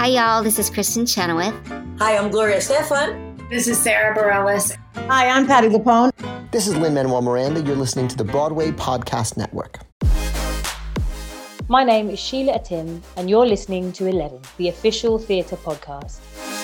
Hi, y'all. This is Kristen Chenoweth. Hi, I'm Gloria Stefan. This is Sarah Bareilles. Hi, I'm Patti LuPone. This is Lin-Manuel Miranda. You're listening to the Broadway Podcast Network. My name is Sheila Atim, and you're listening to 11, the official theatre podcast.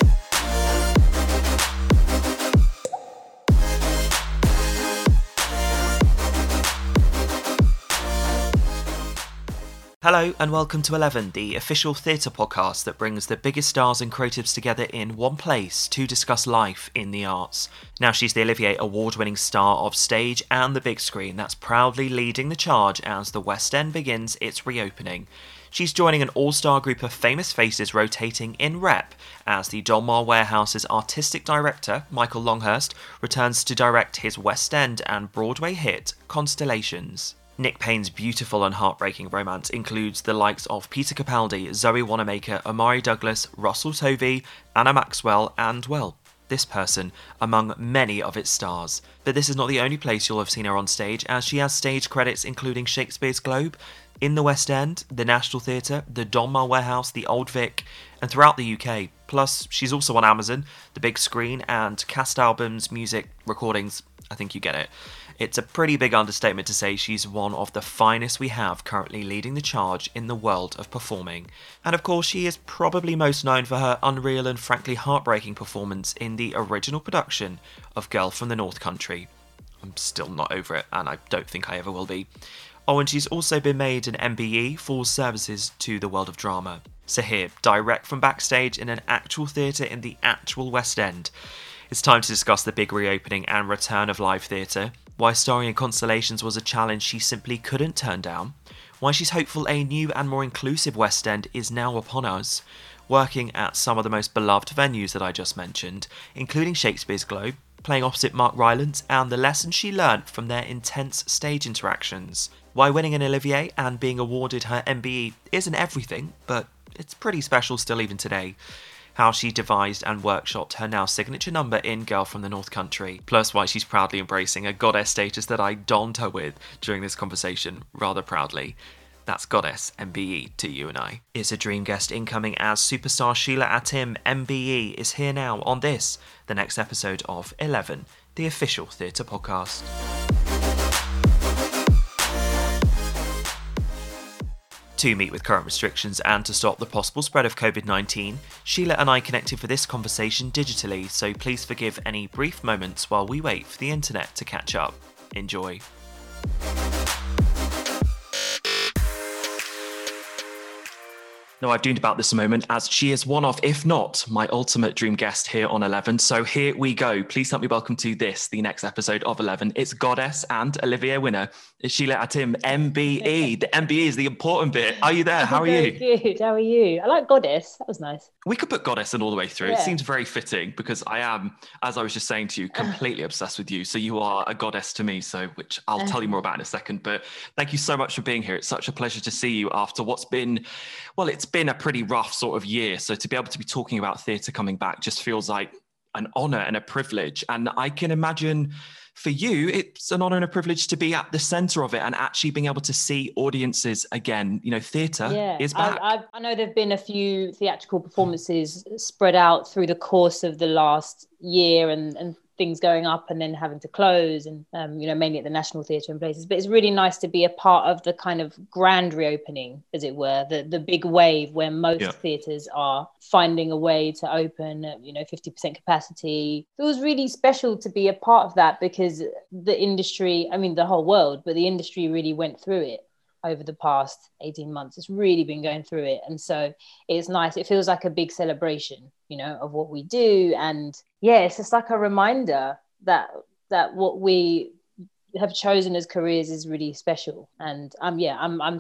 Hello and welcome to 11, the official theatre podcast that brings the biggest stars and creatives together in one place to discuss life in the arts. Now she's the Olivier Award-winning star of stage and the big screen that's proudly leading the charge as the West End begins its reopening. She's joining an all-star group of famous faces rotating in rep as the Donmar Warehouse's artistic director, Michael Longhurst, returns to direct his West End and Broadway hit, Constellations. Nick Payne's beautiful and heartbreaking romance includes the likes of Peter Capaldi, Zoe Wanamaker, Omari Douglas, Russell Tovey, Anna Maxwell, and, well, this person, among many of its stars. But this is not the only place you'll have seen her on stage, as she has stage credits including Shakespeare's Globe, in the West End, the National Theatre, the Donmar Warehouse, the Old Vic, and throughout the UK. Plus, she's also on Amazon, the big screen, and cast albums, music, recordings. I think you get it. It's a pretty big understatement to say she's one of the finest we have currently leading the charge in the world of performing. And of course, she is probably most known for her unreal and frankly heartbreaking performance in the original production of Girl from the North Country. I'm still not over it, and I don't think I ever will be. Oh, and she's also been made an MBE for services to the world of drama. So here, direct from backstage in an actual theatre in the actual West End, it's time to discuss the big reopening and return of live theatre, why starring in Constellations was a challenge she simply couldn't turn down, why she's hopeful a new and more inclusive West End is now upon us, working at some of the most beloved venues that I just mentioned, including Shakespeare's Globe, playing opposite Mark Rylance, and the lessons she learnt from their intense stage interactions, why winning an Olivier and being awarded her MBE isn't everything, but it's pretty special still even today, how she devised and workshopped her now signature number in Girl from the North Country, plus why she's proudly embracing a goddess status that I donned her with during this conversation, rather proudly. That's Goddess MBE to you and I. It's a dream guest incoming as superstar Sheila Atim MBE is here now on this, the next episode of 11, the official theatre podcast. To meet with current restrictions and to stop the possible spread of COVID-19, Sheila and I connected for this conversation digitally, so please forgive any brief moments while we wait for the internet to catch up. Enjoy. No, I've dreamed about this moment as she is one of, if not, my ultimate dream guest here on 11. So here we go. Please help me welcome to this, the next episode of 11. It's Goddess and Olivier winner, Sheila Atim, MBE. The MBE is the important bit. Are you there? How are you? Good. How are you? I like Goddess. That was nice. We could put Goddess in all the way through. Yeah. It seems very fitting because I am, as I was just saying to you, completely obsessed with you. So you are a goddess to me, so which I'll tell you more about in a second. But thank you so much for being here. It's such a pleasure to see you after what's been, well, it's been a pretty rough sort of year. So to be able to be talking about theatre coming back just feels like an honour and a privilege. And I can imagine for you, it's an honour and a privilege to be at the centre of it and actually being able to see audiences again. You know, theatre is back. I know there have been a few theatrical performances spread out through the course of the last year and things going up and then having to close and, mainly at the National Theatre and places. But it's really nice to be a part of the kind of grand reopening, as it were, the big wave where most theatres are finding a way to open at, 50% capacity. It was really special to be a part of that because the industry, the whole world, but the industry really went through it over the past 18 months. It's really been going through it. And so it's nice. It feels like a big celebration, of what we do. And it's just like a reminder that what we have chosen as careers is really special. And I'm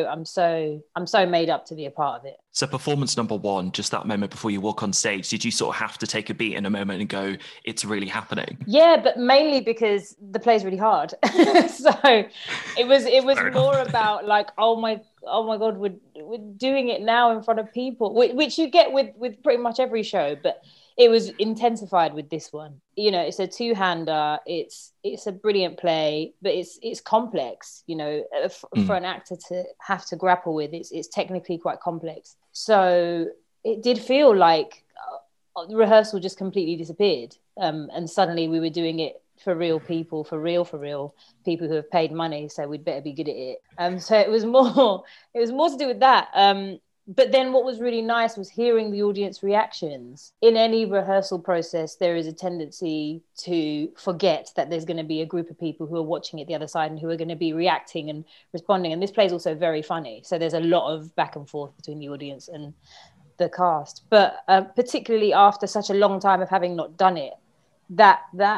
so made up to be a part of it. So performance number one, just that moment before you walk on stage, did you sort of have to take a beat in a moment and go, it's really happening? Yeah, but mainly because the play's really hard. So it was more about like, oh my God, we're doing it now in front of people, which you get with pretty much every show, but it was intensified with this one. It's a two-hander. It's a brilliant play, but it's complex. For an actor to have to grapple with, it's technically quite complex. So it did feel like rehearsal just completely disappeared. And suddenly we were doing it for real people, for real people who have paid money. So we'd better be good at it. So it was more to do with that. But then what was really nice was hearing the audience reactions. In any rehearsal process, there is a tendency to forget that there's going to be a group of people who are watching it the other side and who are going to be reacting and responding. And this play is also very funny. So there's a lot of back and forth between the audience and the cast. But particularly after such a long time of having not done it, that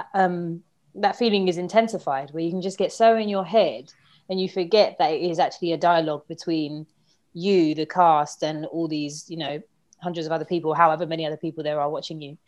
feeling is intensified, where you can just get so in your head and you forget that it is actually a dialogue between you, the cast, and all these, hundreds of other people, however many other people there are watching you.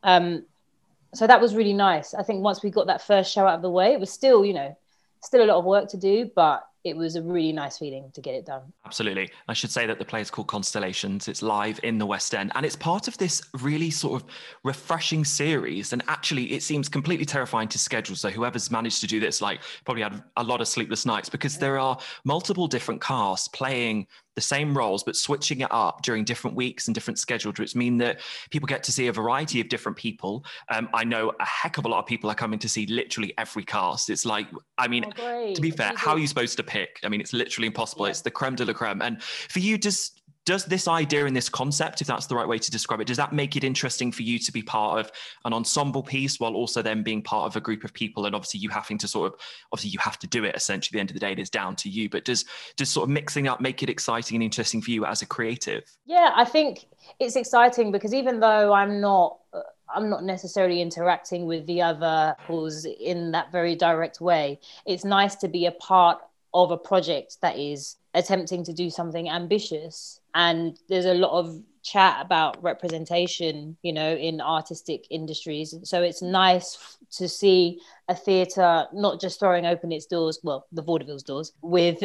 So that was really nice. I think once we got that first show out of the way, it was still a lot of work to do, but it was a really nice feeling to get it done. Absolutely. I should say that the play is called Constellations. It's live in the West End, and it's part of this really sort of refreshing series. And actually, it seems completely terrifying to schedule. So whoever's managed to do this, probably had a lot of sleepless nights, because there are multiple different casts playing the same roles, but switching it up during different weeks and different schedules, which mean that people get to see a variety of different people. I know a heck of a lot of people are coming to see literally every cast. It's to be fair, how are you supposed to pick? It's literally impossible. Yeah. It's the creme de la creme. And for you, does this idea and this concept, if that's the right way to describe it, does that make it interesting for you to be part of an ensemble piece while also then being part of a group of people? And obviously you having to you have to do it essentially. At the end of the day, it is down to you. But does sort of mixing up make it exciting and interesting for you as a creative? Yeah, I think it's exciting because even though I'm not necessarily interacting with the other couples in that very direct way, it's nice to be a part of a project that is attempting to do something ambitious. And there's a lot of chat about representation, in artistic industries. So it's nice to see a theatre not just throwing open its doors, well, the Vaudeville's doors, with,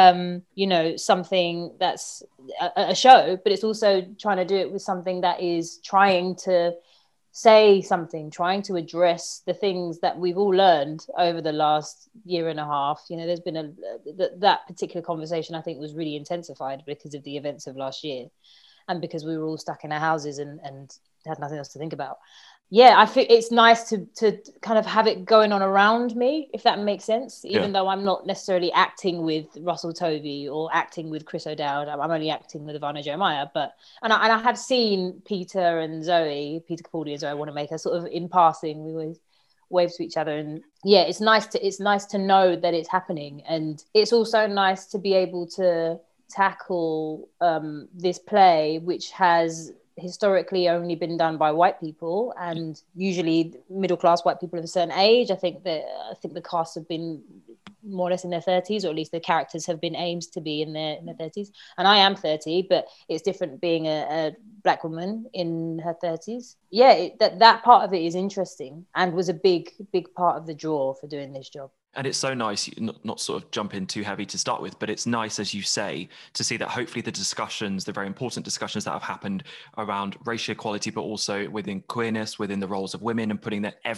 something that's a show, but it's also trying to do it with something that is trying to say something, trying to address the things that we've all learned over the last year and a half. There's been that particular conversation, I think, was really intensified because of the events of last year and because we were all stuck in our houses and had nothing else to think about. Yeah, I think it's nice to kind of have it going on around me, if that makes sense, even though I'm not necessarily acting with Russell Tovey or acting with Chris O'Dowd. I'm only acting with Ivana Jeremiah. And I had seen Peter Capaldi and Zoe Wanamaker sort of in passing. We always wave to each other. And yeah, it's nice to know that it's happening. And it's also nice to be able to tackle this play, which has historically only been done by white people, and usually middle-class white people of a certain age. I think the cast have been more or less in their 30s, or at least the characters have been aimed to be in their 30s. And I am 30, but it's different being a Black woman in her 30s. Yeah, that part of it is interesting and was a big part of the draw for doing this job. And it's so nice, not sort of jump in too heavy to start with, but it's nice, as you say, to see that hopefully the very important discussions that have happened around racial equality, but also within queerness, within the roles of women, and putting that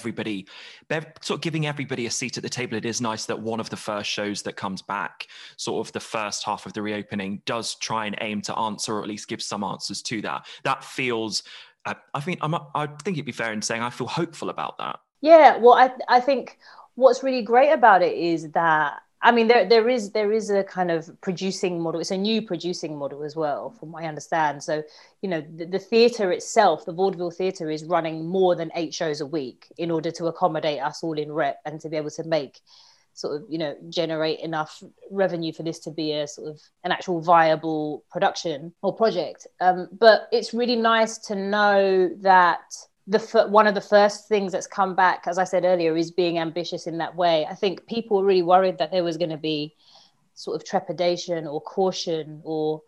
sort of giving everybody a seat at the table. It is nice that one of the first shows that comes back, sort of the first half of the reopening, does try and aim to answer, or at least give some answers to that. That feels, I think it'd be fair in saying I feel hopeful about that. Yeah, well, I think what's really great about it is that, there is a kind of producing model. It's a new producing model as well, from what I understand. So, the theatre itself, the Vaudeville Theatre, is running more than 8 shows a week in order to accommodate us all in rep and to be able to make sort of, generate enough revenue for this to be a sort of an actual viable production or project. But it's really nice to know that one of the first things that's come back, as I said earlier, is being ambitious in that way. I think people were really worried that there was going to be sort of trepidation or caution or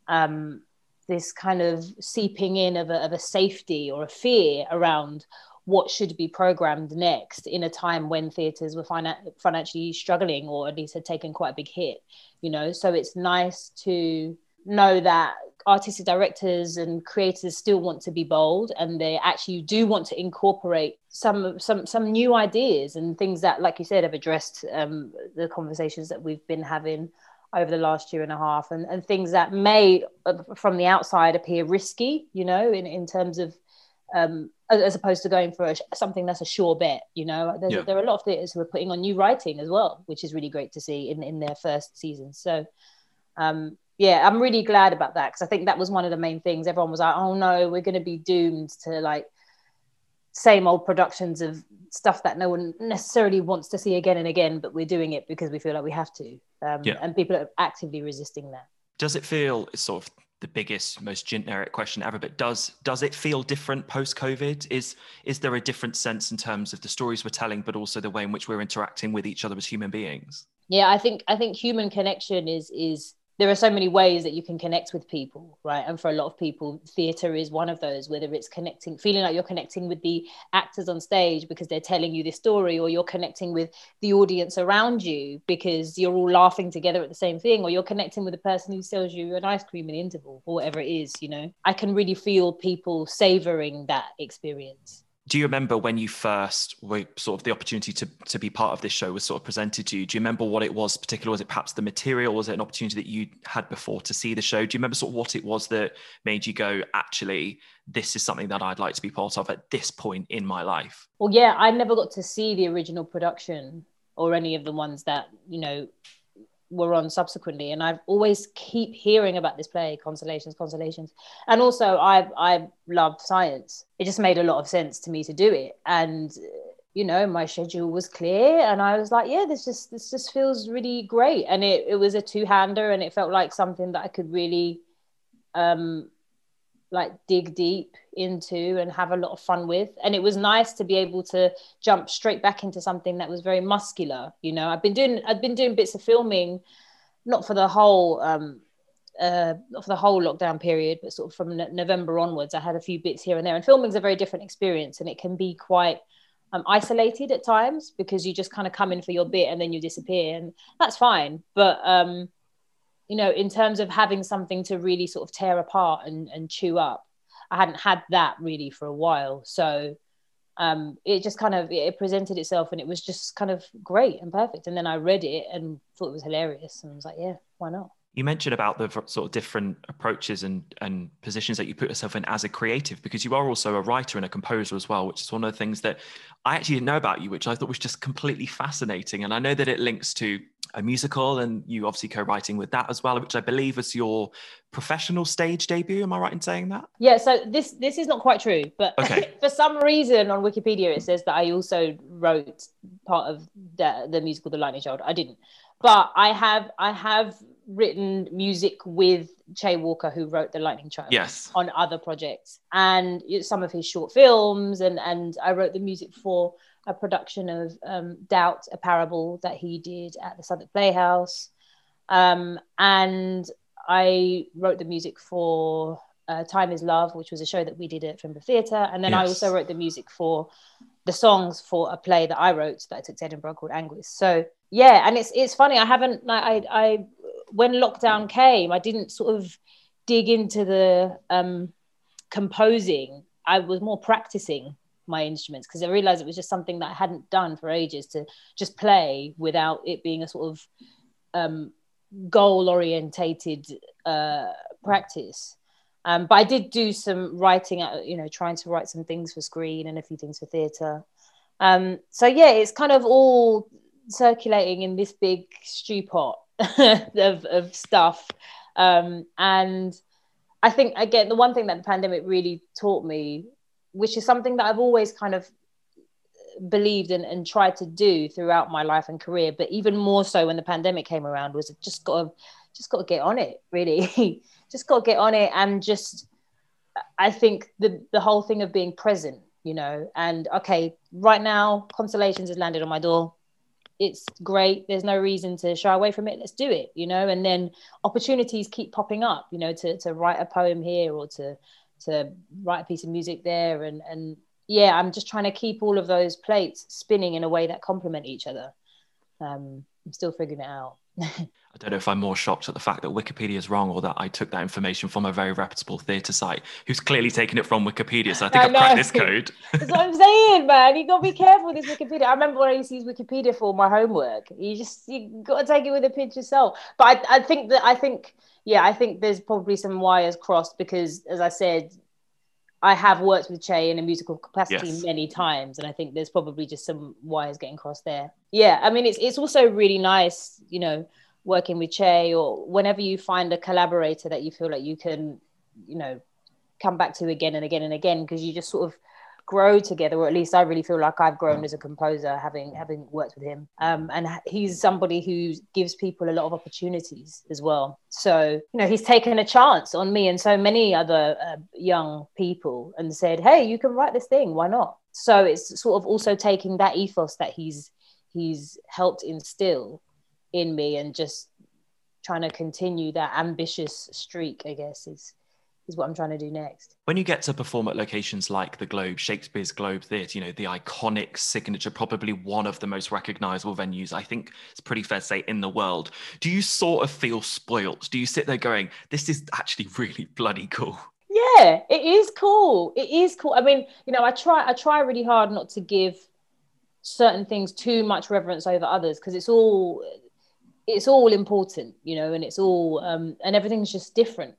this kind of seeping in of a safety or a fear around what should be programmed next in a time when theatres were financially struggling, or at least had taken quite a big hit, So it's nice to know that artistic directors and creators still want to be bold, and they actually do want to incorporate some new ideas and things that, like you said, have addressed the conversations that we've been having over the last year and a half, and things that may from the outside appear risky, you know, in terms of as opposed to going for something that's a sure bet, you know. There are a lot of theatres who are putting on new writing as well, which is really great to see in their first season. So yeah, I'm really glad about that, because I think that was one of the main things. Everyone was like, oh no, we're going to be doomed to like same old productions of stuff that no one necessarily wants to see again and again, but we're doing it because we feel like we have to. And people are actively resisting that. Does it feel, it's sort of the biggest, most generic question ever, but does it feel different post-COVID? Is there a different sense in terms of the stories we're telling, but also the way in which we're interacting with each other as human beings? Yeah, I think human connection is there are so many ways that you can connect with people, right? And for a lot of people, theatre is one of those, whether it's feeling like you're connecting with the actors on stage because they're telling you this story, or you're connecting with the audience around you because you're all laughing together at the same thing, or you're connecting with the person who sells you an ice cream in the interval, or whatever it is, you know. I can really feel people savouring that experience. Do you remember when you first were sort of the opportunity to be part of this show was sort of presented to you? Do you remember what it was particular? Was it perhaps the material? Was it an opportunity that you had before to see the show? Do you remember sort of what it was that made you go, actually, this is something that I'd like to be part of at this point in my life? Well, yeah, I never got to see the original production or any of the ones that, you know, were on subsequently, and I've always keep hearing about this play, Constellations. And also I love science. It just made a lot of sense to me to do it, and you know, my schedule was clear, and I was like, yeah, this just feels really great. And it was a two-hander, and it felt like something that I could really like dig deep into and have a lot of fun with. And it was nice to be able to jump straight back into something that was very muscular. You know, I've been doing bits of filming, not for the whole lockdown period, but sort of from November onwards. I had a few bits here and there, and filming's a very different experience, and it can be quite isolated at times, because you just kind of come in for your bit and then you disappear, and that's fine. But you know, in terms of having something to really sort of tear apart and chew up, I hadn't had that really for a while. So it just kind of, it presented itself, and it was just kind of great and perfect. And then I read it and thought it was hilarious, and I was like, yeah, why not? You mentioned about the sort of different approaches and positions that you put yourself in as a creative, because you are also a writer and a composer as well, which is one of the things that I actually didn't know about you, which I thought was just completely fascinating. And I know that it links to a musical, and you obviously co-writing with that as well, which I believe was your professional stage debut. Am I right in saying that? Yeah, so this is not quite true, but okay. For some reason on Wikipedia it says that I also wrote part of the musical The Lightning Child. I didn't, but I have written music with Che Walker, who wrote The Lightning Child, yes, on other projects, and some of his short films, and I wrote the music for a production of Doubt, a Parable that he did at the Southwark Playhouse, and I wrote the music for Time Is Love, which was a show that we did at Fimble Theatre, and then I also wrote the music for the songs for a play that I wrote that I took to Edinburgh called Anguis. So yeah, and it's funny, I haven't, I when lockdown came, I didn't sort of dig into the composing. I was more practicing my instruments, because I realized it was just something that I hadn't done for ages, to just play without it being a sort of goal orientated practice. But I did do some writing, you know, trying to write some things for screen and a few things for theatre. So yeah, it's kind of all circulating in this big stew pot of stuff. And I think, again, the one thing that the pandemic really taught me, which is something that I've always kind of believed and tried to do throughout my life and career, but even more so when the pandemic came around, was just got to get on it, really. Just got to get on it, and just, I think the whole thing of being present, you know, and okay, right now Constellations has landed on my door. It's great. There's no reason to shy away from it. Let's do it, you know. And then opportunities keep popping up, you know, to write a poem here, or to write a piece of music there. And yeah, I'm just trying to keep all of those plates spinning in a way that complement each other. I'm still figuring it out. I don't know if I'm more shocked at the fact that Wikipedia is wrong or that I took that information from a very reputable theatre site who's clearly taken it from Wikipedia. So I think I've cracked this code. That's what I'm saying, man. You got to be careful with this Wikipedia. I remember when I used to use Wikipedia for my homework. You got to take it with a pinch of salt. But I think there's probably some wires crossed because, as I said, I have worked with Che in a musical capacity many times, and I think there's probably just some wires getting crossed there. Yeah, I mean, it's also really nice, you know, working with Che, or whenever you find a collaborator that you feel like you can, you know, come back to again and again and again, because you just sort of grow together, or at least I really feel like I've grown as a composer having worked with him. And he's somebody who gives people a lot of opportunities as well. So, you know, he's taken a chance on me and so many other young people and said, hey, you can write this thing, why not? So it's sort of also taking that ethos that he's helped instill in me and just trying to continue that ambitious streak, I guess, is what I'm trying to do next. When you get to perform at locations like the Globe, Shakespeare's Globe Theatre, you know, the iconic signature, probably one of the most recognisable venues, I think it's pretty fair to say, in the world, do you sort of feel spoilt? Do you sit there going, this is actually really bloody cool? Yeah, it is cool. It is cool. I mean, you know, I try really hard not to give certain things too much reverence over others, because it's all important, you know, and it's all and everything's just different.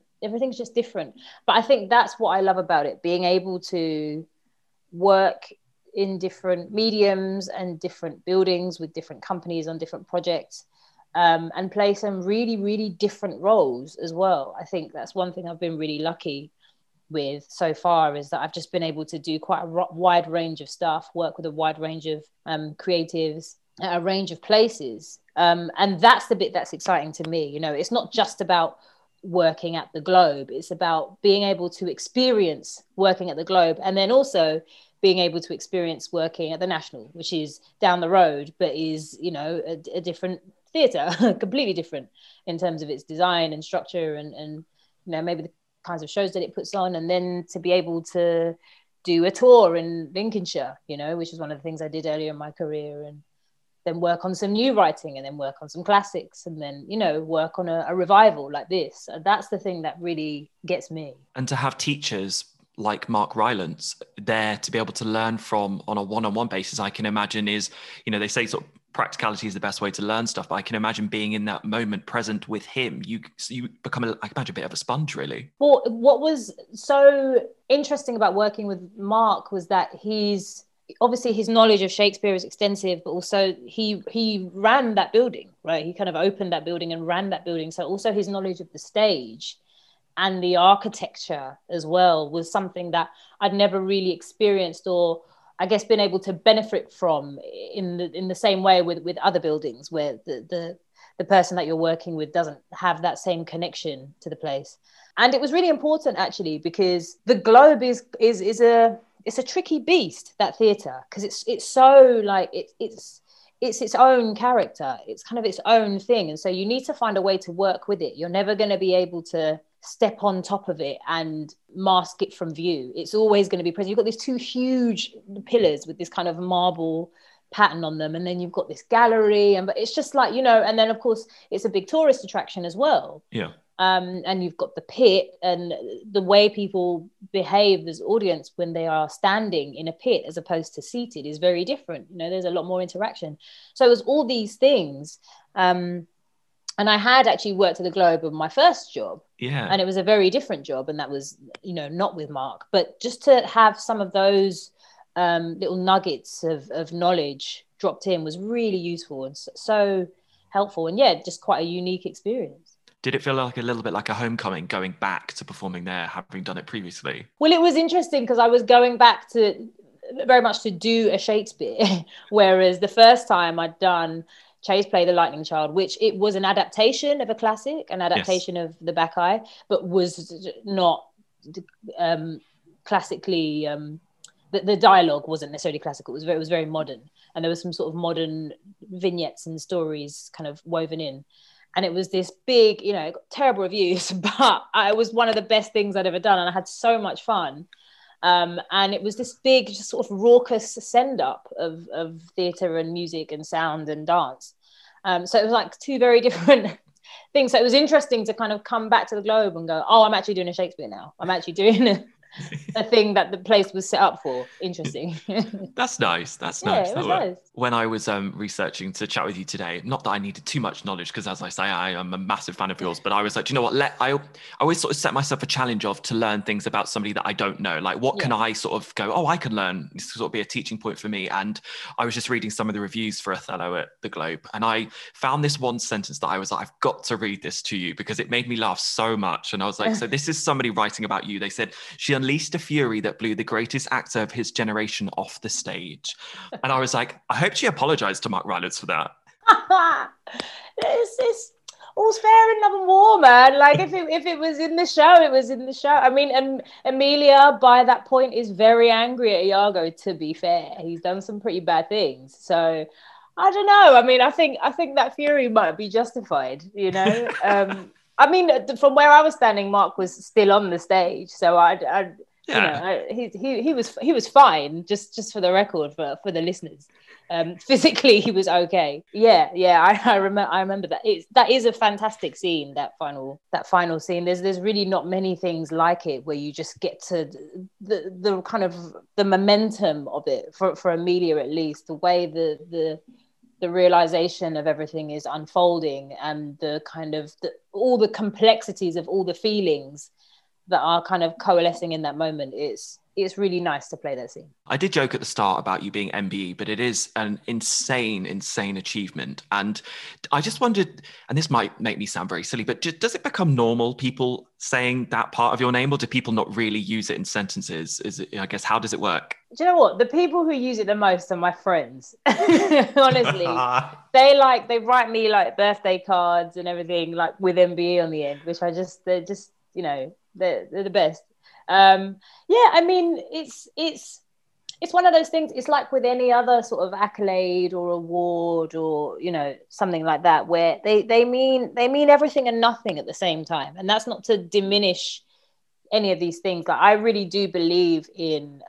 But I think that's what I love about it, being able to work in different mediums and different buildings with different companies on different projects, and play some really, really different roles as well. I think that's one thing I've been really lucky with so far, is that I've just been able to do quite a wide range of stuff, work with a wide range of creatives at a range of places. And that's the bit that's exciting to me. You know, it's not just about working at the Globe. It's about being able to experience working at the Globe, and then also being able to experience working at the National, which is down the road, but is, you know, a different theatre, completely different in terms of its design and structure and, you know, maybe the kinds of shows that it puts on. And then to be able to do a tour in Lincolnshire, you know, which is one of the things I did earlier in my career, and then work on some new writing, and then work on some classics, and then, you know, work on a revival like this. That's the thing that really gets me. And to have teachers like Mark Rylance there to be able to learn from on a one-on-one basis, I can imagine is, you know, they say sort of practicality is the best way to learn stuff, but I can imagine being in that moment present with him, you become, I can imagine, a bit of a sponge, really. Well, what was so interesting about working with Mark was that obviously his knowledge of Shakespeare is extensive, but also he ran that building, right? He kind of opened that building and ran that building. So also his knowledge of the stage and the architecture as well was something that I'd never really experienced, or I guess been able to benefit from in the same way with other buildings, where the person that you're working with doesn't have that same connection to the place. And it was really important, actually, because the Globe is a tricky beast, that theatre, because it's so like it's its own character. It's kind of its own thing. And so you need to find a way to work with it. You're never going to be able to step on top of it and mask it from view. It's always going to be present. You've got these two huge pillars with this kind of marble pattern on them, and then you've got this gallery, but it's just like, you know, and then of course it's a big tourist attraction as well. Yeah. And you've got the pit, and the way people behave as audience when they are standing in a pit as opposed to seated is very different. You know, there's a lot more interaction. So it was all these things. And I had actually worked at the Globe on my first job. Yeah. And it was a very different job. And that was, you know, not with Mark. But just to have some of those little nuggets of knowledge dropped in was really useful and so helpful. And yeah, just quite a unique experience. Did it feel like a little bit like a homecoming going back to performing there, having done it previously? Well, it was interesting because I was going back to very much to do a Shakespeare, whereas the first time I'd done Che's play The Lightning Child, which it was an adaptation of a classic, an adaptation of The Bacchae, but was not classically, the dialogue wasn't necessarily classical. It was very modern. And there was some sort of modern vignettes and stories kind of woven in. And it was this big, you know, it got terrible reviews, but it was one of the best things I'd ever done. And I had so much fun. And it was this big, just sort of raucous send-up of theatre and music and sound and dance. So it was like two very different things. So it was interesting to kind of come back to the Globe and go, oh, I'm actually doing a Shakespeare now. I'm actually doing a thing that the place was set up for. Interesting. That's nice. That's Yeah, nice. it was nice. When I was researching to chat with you today, not that I needed too much knowledge, because as I say, I am a massive fan of yours, but I was like, do you know what? I always sort of set myself a challenge to learn things about somebody that I don't know. Like, what can I sort of go, oh, I can learn? This sort of be a teaching point for me. And I was just reading some of the reviews for Othello at the Globe, and I found this one sentence that I was like, I've got to read this to you because it made me laugh so much. And I was like, so this is somebody writing about you. They said, she unleashed a fury that blew the greatest actor of his generation off the stage. And I was like, I hope she apologized to Mark Rylance for that. It's all's fair in love and war, man. Like if it was in the show, it was in the show. I mean, and Emilia by that point is very angry at Iago, to be fair. He's done some pretty bad things. So I don't know. I mean, I think that fury might be justified, you know? I mean, from where I was standing, Mark was still on the stage. So you know, he was fine, just for the record, for the listeners. Physically, he was okay. Yeah. I remember that. That is a fantastic scene. That final scene. There's really not many things like it where you just get to the kind of the momentum of it for Emilia, at least the way the realization of everything is unfolding, and the kind of all the complexities of all the feelings that are kind of coalescing in that moment. It's really nice to play that scene. I did joke at the start about you being MBE, but it is an insane achievement. And I just wondered, and this might make me sound very silly, but does it become normal, people saying that part of your name, or do people not really use it in sentences? I guess, how does it work? Do you know what? The people who use it the most are my friends. Honestly, they write me like birthday cards and everything, like with MBE on the end, which they're just, you know, they're the best. I mean, it's one of those things. It's like with any other sort of accolade or award or, you know, something like that, where they mean everything and nothing at the same time. And that's not to diminish any of these things. Like, I really do believe in,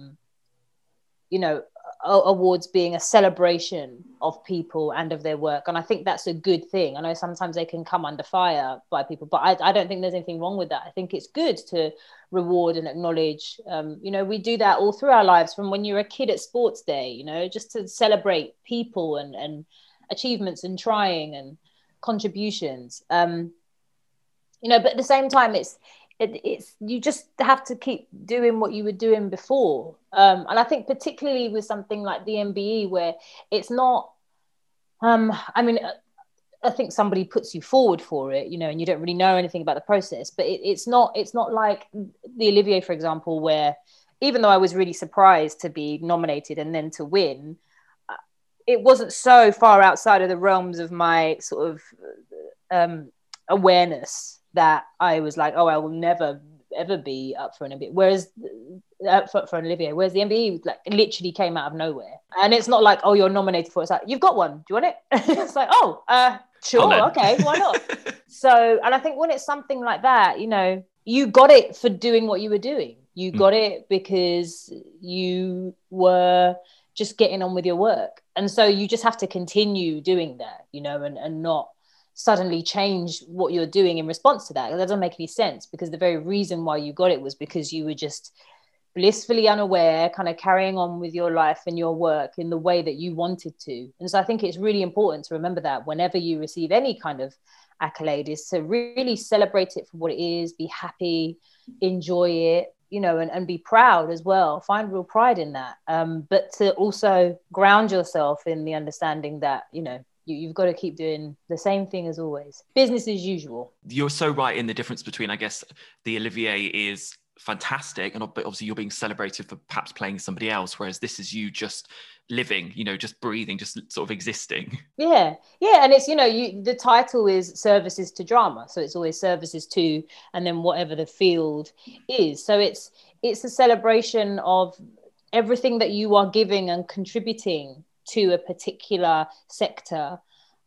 you know, awards being a celebration of people and of their work, and I think that's a good thing. I know sometimes they can come under fire by people, but I don't think there's anything wrong with that. I think it's good to reward and acknowledge. You know, we do that all through our lives, from when you're a kid at sports day, you know, just to celebrate people and achievements and trying and contributions. You know, but at the same time, it's you just have to keep doing what you were doing before. And I think particularly with something like the MBE, where it's not, I mean, I think somebody puts you forward for it, you know, and you don't really know anything about the process, but it's not like the Olivier, for example, where even though I was really surprised to be nominated and then to win, it wasn't so far outside of the realms of my sort of awareness that I was like, oh, I will never ever be up for an MBE. Whereas for an Olivier, whereas the MBE like literally came out of nowhere, and it's not like, oh, you're nominated for it. It's like, you've got one. Do you want it? It's like, oh, sure, okay, why not? So, and I think when it's something like that, you know, you got it for doing what you were doing. You got it because you were just getting on with your work, and so you just have to continue doing that, you know, and not suddenly change what you're doing in response to that. That doesn't make any sense, because the very reason why you got it was because you were just blissfully unaware, kind of carrying on with your life and your work in the way that you wanted to. And so I think it's really important to remember that whenever you receive any kind of accolade, is to really celebrate it for what it is, be happy, enjoy it, you know, and be proud as well, find real pride in that. But to also ground yourself in the understanding that, you know, you've got to keep doing the same thing as always. Business as usual. You're so right in the difference between, I guess, the Olivier is fantastic, and obviously you're being celebrated for perhaps playing somebody else, whereas this is you just living, you know, just breathing, just sort of existing. Yeah. And it's, you know, the title is Services to Drama, so it's always services to, and then whatever the field is. So it's a celebration of everything that you are giving and contributing to a particular sector,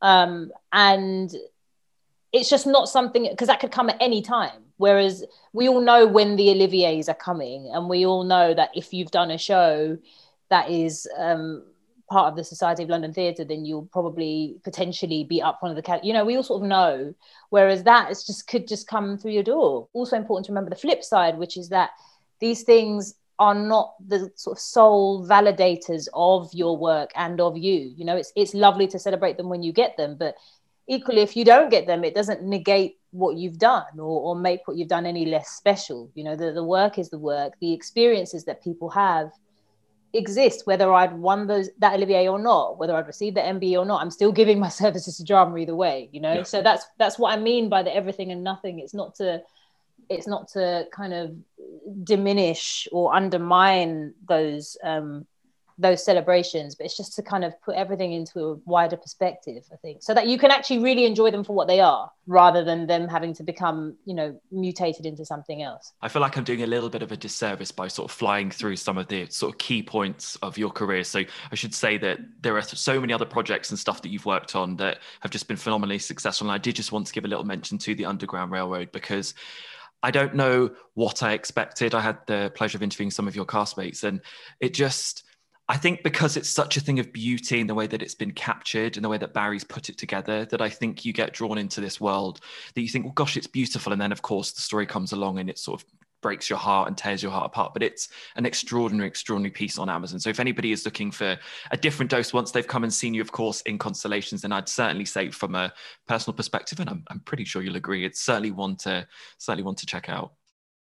and it's just not something, because that could come at any time, whereas we all know when the Oliviers are coming, and we all know that if you've done a show that is part of the Society of London Theatre, then you'll probably potentially be up one of the we all sort of know, whereas that is just could just come through your door. Also important to remember the flip side, which is that these things are not the sort of sole validators of your work and of you. It's lovely to celebrate them when you get them, but equally, if you don't get them, it doesn't negate what you've done or make what you've done any less special. The work is the work. The experiences that people have exist, whether I'd won that Olivier or not, whether I'd received the MBE or not. I'm still giving my services to drama either way, Yeah. So that's what I mean by the everything and nothing. It's not to kind of diminish or undermine those celebrations, but it's just to kind of put everything into a wider perspective, I think, so that you can actually really enjoy them for what they are, rather than them having to become, mutated into something else. I feel like I'm doing a little bit of a disservice by sort of flying through some of the sort of key points of your career. So I should say that there are so many other projects and stuff that you've worked on that have just been phenomenally successful. And I did just want to give a little mention to the Underground Railroad, because I don't know what I expected. I had the pleasure of interviewing some of your castmates, and I think because it's such a thing of beauty in the way that it's been captured and the way that Barry's put it together, that I think you get drawn into this world that you think, well, gosh, it's beautiful. And then, of course, the story comes along and it sort of breaks your heart and tears your heart apart. But it's an extraordinary piece on Amazon. So if anybody is looking for a different dose once they've come and seen you, of course, in Constellations, then I'd certainly say from a personal perspective, and I'm pretty sure you'll agree, it's certainly one to check out.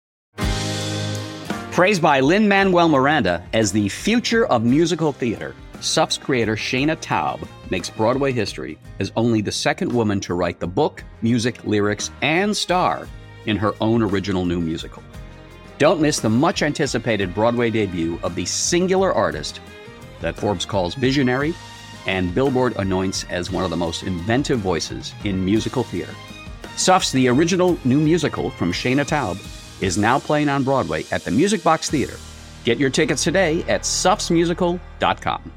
Praised by Lin-Manuel Miranda as the future of musical theater, SUF's creator Shayna Taub makes Broadway history as only the second woman to write the book, music, lyrics, and star in her own original new musical. Don't miss the much-anticipated Broadway debut of the singular artist that Forbes calls visionary and Billboard anoints as one of the most inventive voices in musical theater. SUF's The Original New Musical from Shayna Taub is now playing on Broadway at the Music Box Theater. Get your tickets today at sufsmusical.com.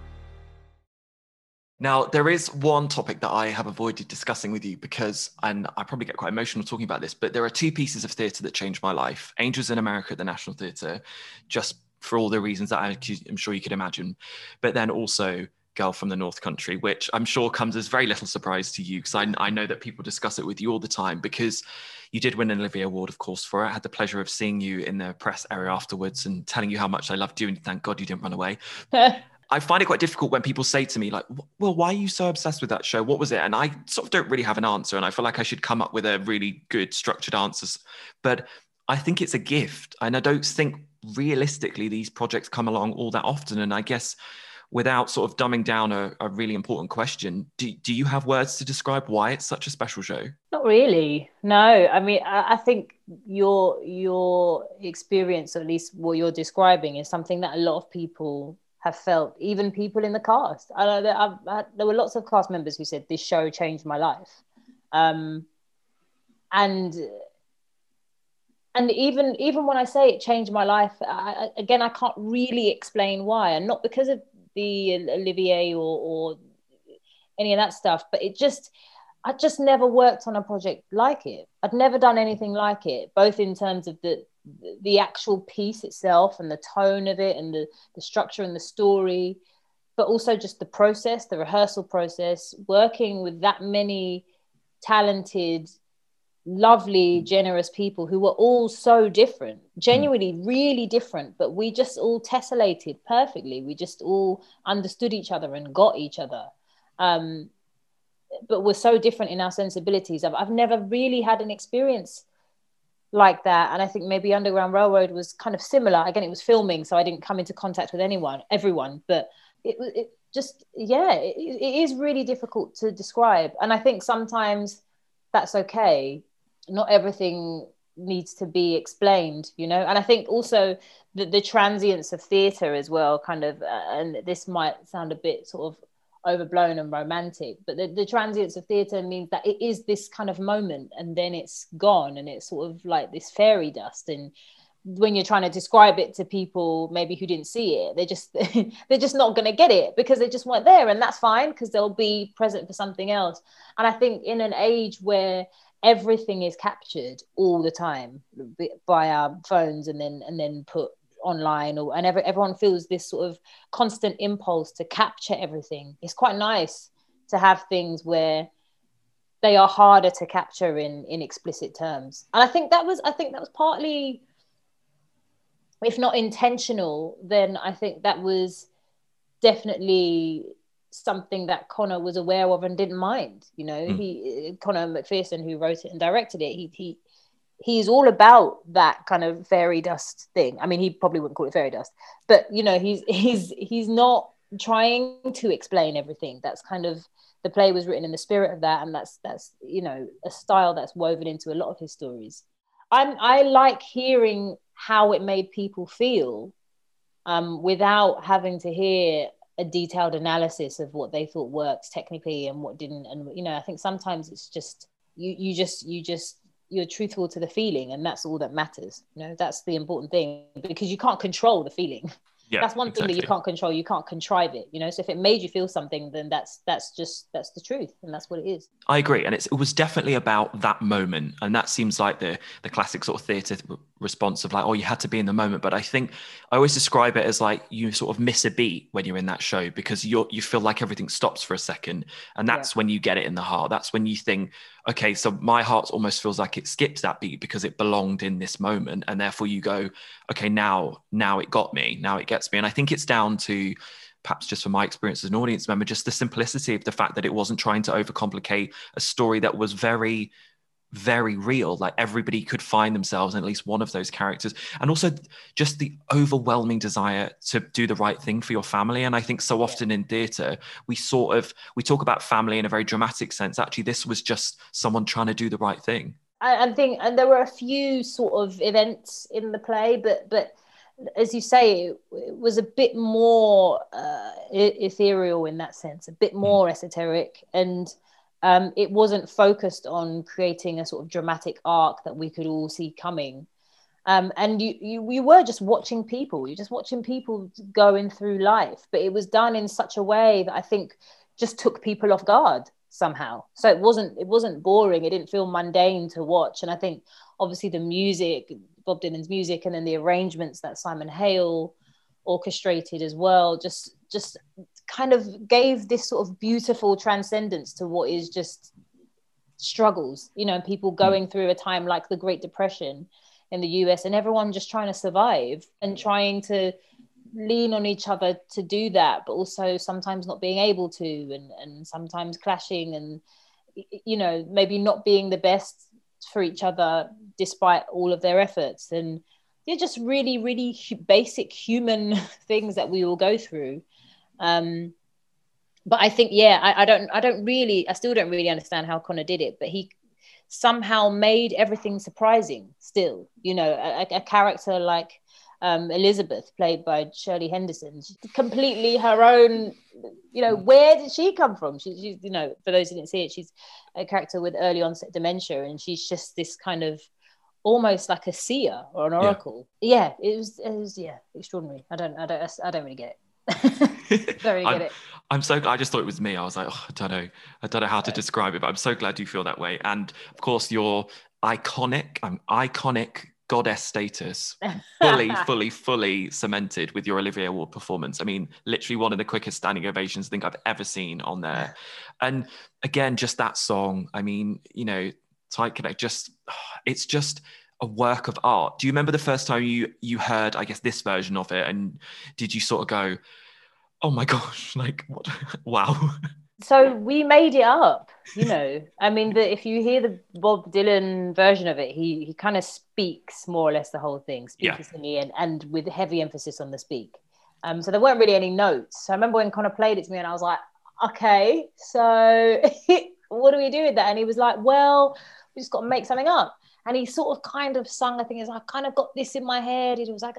Now, there is one topic that I have avoided discussing with you because, and I probably get quite emotional talking about this, but there are two pieces of theatre that changed my life. Angels in America at the National Theatre, just for all the reasons that I'm sure you could imagine, but then also Girl from the North Country, which I'm sure comes as very little surprise to you, because I know that people discuss it with you all the time, because you did win an Olivier Award, of course, for it. I had the pleasure of seeing you in the press area afterwards and telling you how much I loved you, and thank God you didn't run away. I find it quite difficult when people say to me, like, well, why are you so obsessed with that show? What was it? And I sort of don't really have an answer, and I feel like I should come up with a really good structured answers. But I think it's a gift, and I don't think realistically these projects come along all that often. And I guess without sort of dumbing down a really important question, do you have words to describe why it's such a special show? Not really. No. I mean, I think your experience, or at least what you're describing, is something that a lot of people have felt, even people in the cast. I know that there were lots of cast members who said this show changed my life. And even when I say it changed my life, I can't really explain why, and not because of the Olivier or any of that stuff, but I just never worked on a project like it. I'd never done anything like it, both in terms of the actual piece itself and the tone of it and the structure and the story, but also just the process, the rehearsal process, working with that many talented, lovely, generous people who were all so different, genuinely really different, but we just all tessellated perfectly. We just all understood each other and got each other. But we're so different in our sensibilities. I've never really had an experience like that. And I think maybe Underground Railroad was kind of similar. Again, it was filming, so I didn't come into contact with everyone, but it is really difficult to describe. And I think sometimes that's okay. Not everything needs to be explained, And I think also the transience of theatre as well, kind of, and this might sound a bit sort of overblown and romantic, but the transience of theatre means that it is this kind of moment and then it's gone, and it's sort of like this fairy dust. And when you're trying to describe it to people maybe who didn't see it, they're just not going to get it because they just weren't there, and that's fine because they'll be present for something else. And I think in an age where everything is captured all the time by our phones and then put online, and everyone feels this sort of constant impulse to capture everything. It's quite nice to have things where they are harder to capture in explicit terms. And I think that was partly, if not intentional, then I think that was definitely something that Conor was aware of and didn't mind. You know, Conor McPherson, who wrote it and directed it, he's all about that kind of fairy dust thing. I mean, he probably wouldn't call it fairy dust, but you know, he's not trying to explain everything. That's kind of, the play was written in the spirit of that, and that's you know, a style that's woven into a lot of his stories. I like hearing how it made people feel, without having to hear a detailed analysis of what they thought worked technically and what didn't. And you know, I think sometimes it's just you're truthful to the feeling, and that's all that matters. You know, that's the important thing, because you can't control the feeling. Yeah, that's one thing that you can't control. You can't contrive it, you know. So if it made you feel something, then that's the truth, and that's what it is. I agree, and it was definitely about that moment, and that seems like the classic sort of theatre response of like, oh, you had to be in the moment. But I think I always describe it as like you sort of miss a beat when you're in that show, because you feel like everything stops for a second, and that's when you get it in the heart. That's when you think, okay, so my heart almost feels like it skipped that beat because it belonged in this moment, and therefore you go, okay, now it got me, now it gets me. And I think it's down to, perhaps just from my experience as an audience member, just the simplicity of the fact that it wasn't trying to overcomplicate a story that was very, very real. Like everybody could find themselves in at least one of those characters, and also just the overwhelming desire to do the right thing for your family. And I think so often in theatre, we talk about family in a very dramatic sense. Actually, this was just someone trying to do the right thing. I think, and there were a few sort of events in the play, but as you say, it was a bit more ethereal in that sense, a bit more esoteric, and it wasn't focused on creating a sort of dramatic arc that we could all see coming. And you were just watching people. You're just watching people going through life, but it was done in such a way that I think just took people off guard somehow. So it wasn't boring. It didn't feel mundane to watch. And I think obviously the music, Bob Dylan's music, and then the arrangements that Simon Hale orchestrated as well, just kind of gave this sort of beautiful transcendence to what is just struggles, you know, people going through a time like the Great Depression in the US, and everyone just trying to survive and trying to lean on each other to do that, but also sometimes not being able to, and sometimes clashing, and you know, maybe not being the best for each other despite all of their efforts. And they're just really, really basic human things that we all go through. But I think, I still don't really understand how Conor did it, but he somehow made everything surprising still. You know, a character like Elizabeth, played by Shirley Henderson, completely her own, you know, where did she come from? She's, you know, for those who didn't see it, she's a character with early onset dementia, and she's just this kind of almost like a seer or an oracle. Yeah, it was extraordinary. I don't really get it. Don't really get it. I'm so glad. I just thought it was me. I was like, I don't know how to describe it, but I'm so glad you feel that way. And of course, your iconic goddess status fully cemented with your Olivier Award performance. I mean, literally one of the quickest standing ovations I think I've ever seen on there. And again, just that song, I mean, you know, Tight Connect, it's just a work of art. Do you remember the first time you heard, I guess, this version of it, and did you sort of go, oh my gosh, like what? Wow. So we made it up, you know. I mean, if you hear the Bob Dylan version of it, he kind of speaks more or less the whole thing, and with heavy emphasis on the speak. So there weren't really any notes. So I remember when Conor played it to me, and I was like, okay, so what do we do with that? And he was like, well, we just got to make something up. And he sort of kind of sung, I think I kind of got this in my head. It was like,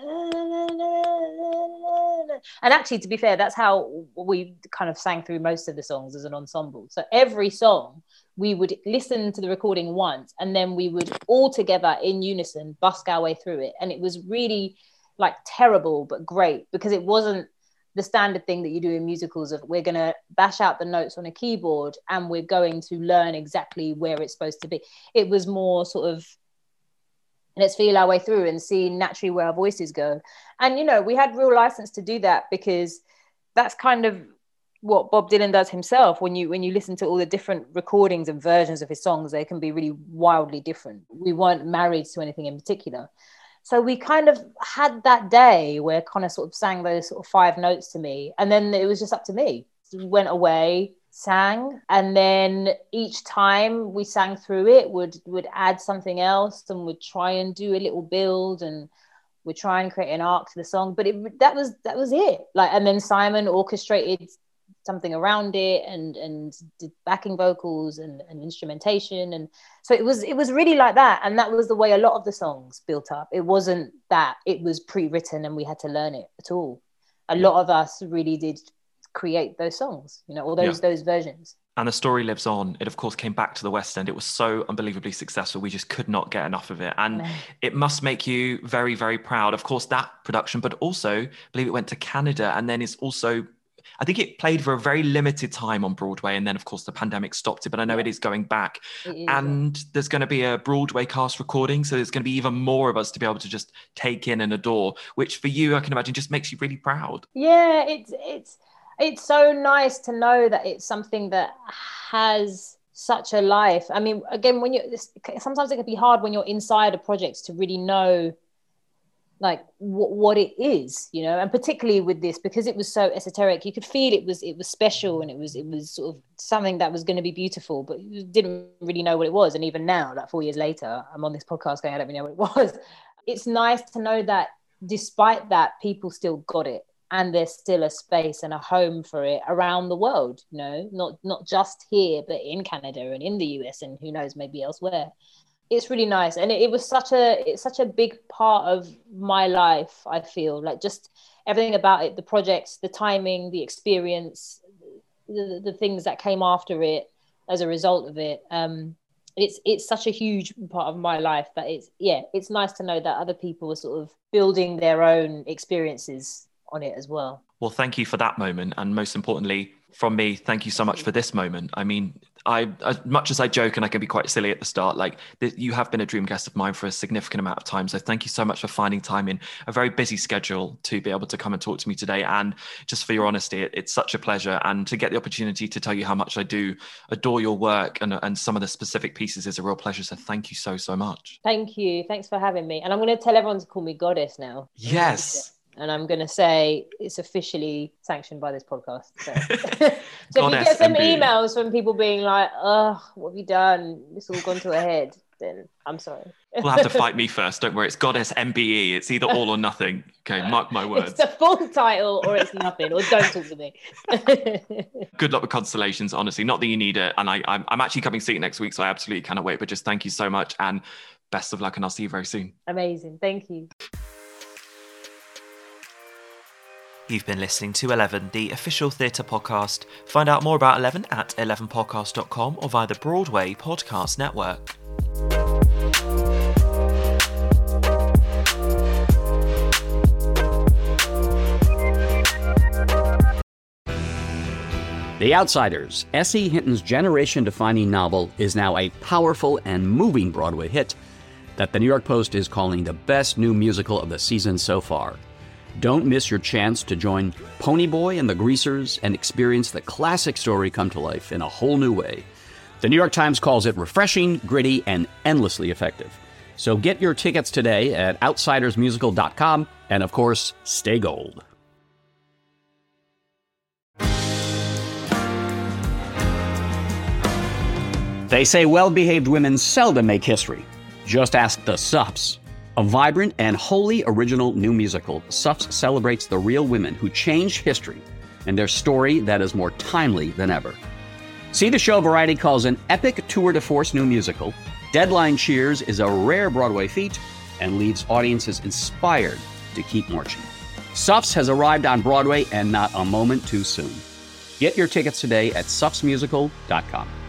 and actually, to be fair, that's how we kind of sang through most of the songs as an ensemble. So every song, we would listen to the recording once, and then we would all together in unison busk our way through it. And it was really like terrible, but great, because it wasn't the standard thing that you do in musicals of we're going to bash out the notes on a keyboard and we're going to learn exactly where it's supposed to be. It was more sort of and let's feel our way through and see naturally where our voices go. And, you know, we had real license to do that, because that's kind of what Bob Dylan does himself. When you listen to all the different recordings and versions of his songs, they can be really wildly different. We weren't married to anything in particular. So we kind of had that day where kind of sort of sang those sort of 5 notes to me. And then it was just up to me. So we went away, sang, and then each time we sang through it would add something else, and would try and do a little build, and would try and create an arc to the song. But that was it. Like, and then Simon orchestrated something around it and did backing vocals and instrumentation, and so it was really like that. And that was the way a lot of the songs built up. It wasn't that it was pre-written and we had to learn it at all. A lot of us really did create those songs, you know, or those versions. And the story lives on. It, of course, came back to the West End. It was so unbelievably successful. We just could not get enough of it. And it must make you very, very proud. Of course, that production, but also, I believe it went to Canada, and then it's also, I think it played for a very limited time on Broadway. And then, of course, the pandemic stopped it. But I know it is going back. And there's going to be a Broadway cast recording. So there's going to be even more of us to be able to just take in and adore, which for you, I can imagine, just makes you really proud. Yeah, it's so nice to know that it's something that has such a life. I mean, again, sometimes it can be hard when you're inside a project to really know like what it is, you know, and particularly with this, because it was so esoteric, you could feel it was special, and it was sort of something that was going to be beautiful, but you didn't really know what it was. And even now, like 4 years later, I'm on this podcast going, I don't really know what it was. It's nice to know that despite that, people still got it, and there's still a space and a home for it around the world, you know, not just here, but in Canada and in the US, and who knows, maybe elsewhere. It's really nice. And it's such a big part of my life, I feel, like just everything about it, the projects, the timing, the experience, the things that came after it as a result of it. It's such a huge part of my life that it's nice to know that other people are sort of building their own experiences on it as well. Well, thank you for that moment. And most importantly, from me, thank you so much for this moment. I mean, as much as I joke and I can be quite silly at the start, like you have been a dream guest of mine for a significant amount of time. So thank you so much for finding time in a very busy schedule to be able to come and talk to me today. And just for your honesty, it's such a pleasure. And to get the opportunity to tell you how much I do adore your work and some of the specific pieces is a real pleasure. So thank you so, so much. Thank you. Thanks for having me. And I'm going to tell everyone to call me Goddess now. Yes. And I'm going to say it's officially sanctioned by this podcast. So, so if you get some emails from people being like, oh, what have you done? It's all gone to a head. Then I'm sorry. We'll have to fight me first. Don't worry. It's Goddess MBE. It's either all or nothing. Okay, mark my words. It's the full title or it's nothing, or don't talk to me. Good luck with Constellations, honestly. Not that you need it. And I'm actually coming to see it next week, so I absolutely cannot wait. But just thank you so much and best of luck, and I'll see you very soon. Amazing. Thank you. You've been listening to 11, the official theatre podcast. Find out more about 11 at 11podcast.com or via the Broadway Podcast Network. The Outsiders, S.E. Hinton's generation-defining novel, is now a powerful and moving Broadway hit that the New York Post is calling the best new musical of the season so far. Don't miss your chance to join Ponyboy and the Greasers and experience the classic story come to life in a whole new way. The New York Times calls it refreshing, gritty, and endlessly effective. So get your tickets today at outsidersmusical.com, and of course, stay gold. They say well-behaved women seldom make history. Just ask the Sups. A vibrant and wholly original new musical, Sups celebrates the real women who changed history and their story that is more timely than ever. See the show Variety calls an epic tour de force new musical. Deadline cheers is a rare Broadway feat and leaves audiences inspired to keep marching. Sups has arrived on Broadway and not a moment too soon. Get your tickets today at supsmusical.com.